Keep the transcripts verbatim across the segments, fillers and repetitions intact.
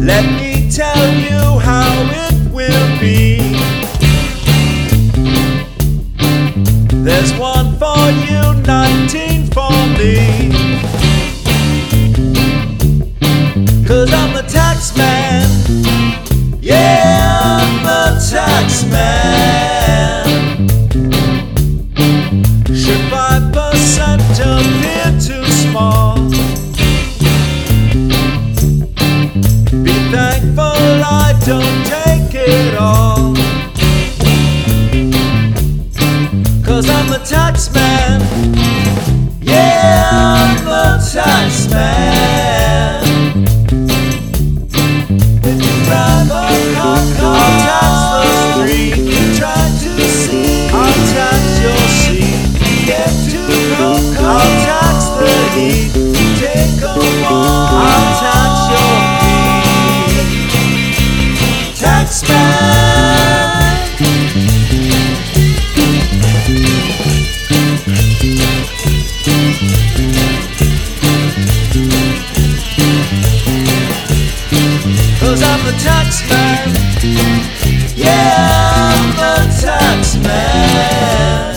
Let me tell you how it will be. There's one for you, nineteen for me. Cause I'm the tax man. Yeah, I'm the tax man. Should five percent appear too small? Be thankful I don't take it all. Cause I'm the tax man. Yeah, I'm the tax man. If you rather come, I'll tax the street. You try to see, I'll tax your seat. Get too cold, I'll tax the heat. Take a walk, I'll tax your feet. Tax man. Cause I'm the tax man. Yeah, I'm the tax man.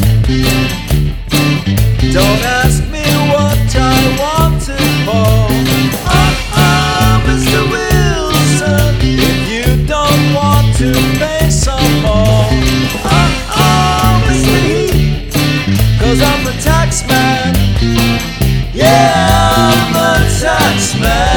Don't ask me what I wanted for. Uh-uh, Mister Wilson, if you don't want to pay some more. Uh-uh, Mister Heath, cause I'm the tax man. Yeah, I'm the tax man.